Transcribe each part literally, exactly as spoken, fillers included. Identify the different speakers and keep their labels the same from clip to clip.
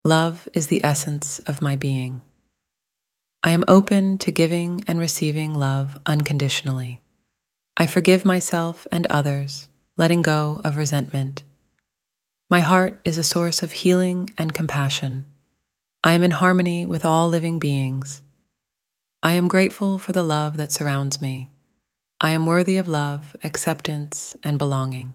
Speaker 1: Love is the essence of my being. I am open to giving and receiving love unconditionally. I forgive myself and others, letting go of resentment. My heart is a source of healing and compassion. I am in harmony with all living beings. I am grateful for the love that surrounds me. I am worthy of love, acceptance, and belonging.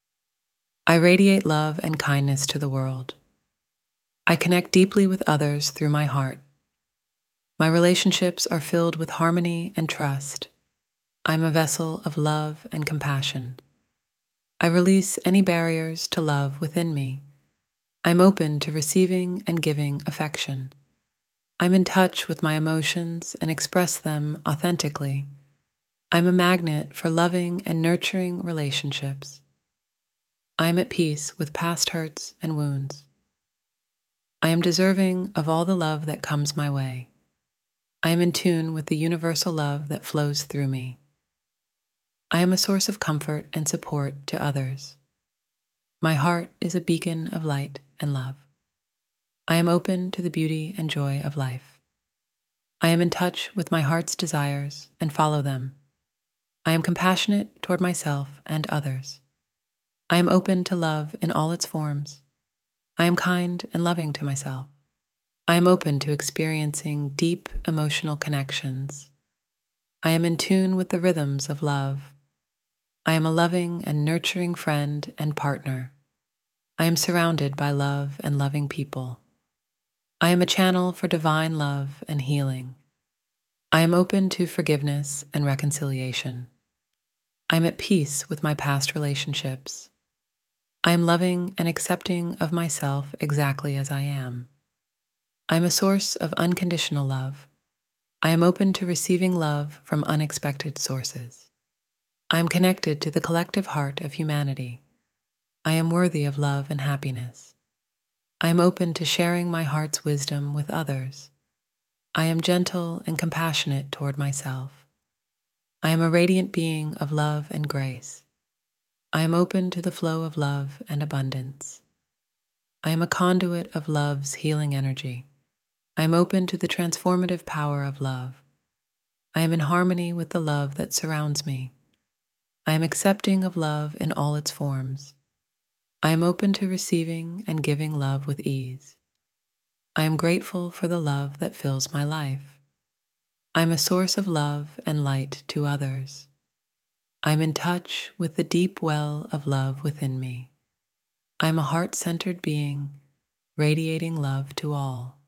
Speaker 1: I radiate love and kindness to the world. I connect deeply with others through my heart. My relationships are filled with harmony and trust. I am a vessel of love and compassion. I release any barriers to love within me. I'm open to receiving and giving affection. I'm in touch with my emotions and express them authentically. I'm a magnet for loving and nurturing relationships. I am at peace with past hurts and wounds. I am deserving of all the love that comes my way. I am in tune with the universal love that flows through me. I am a source of comfort and support to others. My heart is a beacon of light and love. I am open to the beauty and joy of life. I am in touch with my heart's desires and follow them. I am compassionate toward myself and others. I am open to love in all its forms. I am kind and loving to myself. I am open to experiencing deep emotional connections. I am in tune with the rhythms of love. I am a loving and nurturing friend and partner. I am surrounded by love and loving people. I am a channel for divine love and healing. I am open to forgiveness and reconciliation. I am at peace with my past relationships. I am loving and accepting of myself exactly as I am. I am a source of unconditional love. I am open to receiving love from unexpected sources. I am connected to the collective heart of humanity. I am worthy of love and happiness. I am open to sharing my heart's wisdom with others. I am gentle and compassionate toward myself. I am a radiant being of love and grace. I am open to the flow of love and abundance. I am a conduit of love's healing energy. I am open to the transformative power of love. I am in harmony with the love that surrounds me. I am accepting of love in all its forms. I am open to receiving and giving love with ease. I am grateful for the love that fills my life. I am a source of love and light to others. I am in touch with the deep well of love within me. I am a heart-centered being, radiating love to all.